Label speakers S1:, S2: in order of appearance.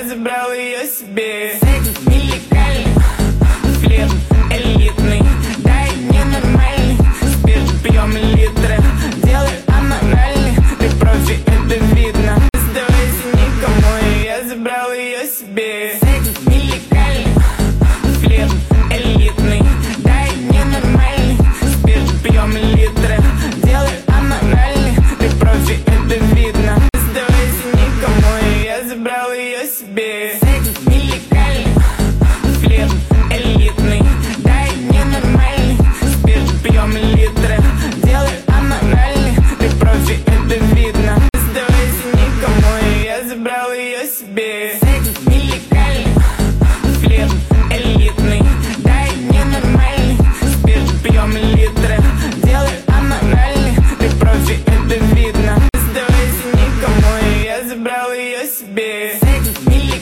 S1: забрал ее себе. Секс нелегальный, флирт элитный, дай мне нормальный спирт, пьем литры, делай аморальный, ты профи, это видно. Не сдавайся никому, и я забрал ее себе. Секс нелегальный, флирт элитный, дай мне нормальный спирт, пьем литры, делай аморальный, ты профи, это видно. Не сдавайся никому, и я забрал ее себе. Секс нелегальный, флирт элитный, дай мне нормальный спирт, пьем литры, делай аморальный, ты профи, это видно. Не сдавайся никому, и я забрал ее себе. Секс нелегальный, флирт элитный, дай мне нормальный спирт, пьем литры, делай аморальный, ты профи, это видно. Не сдавайся никому, и я забрал ее себе. Секс нелегальный.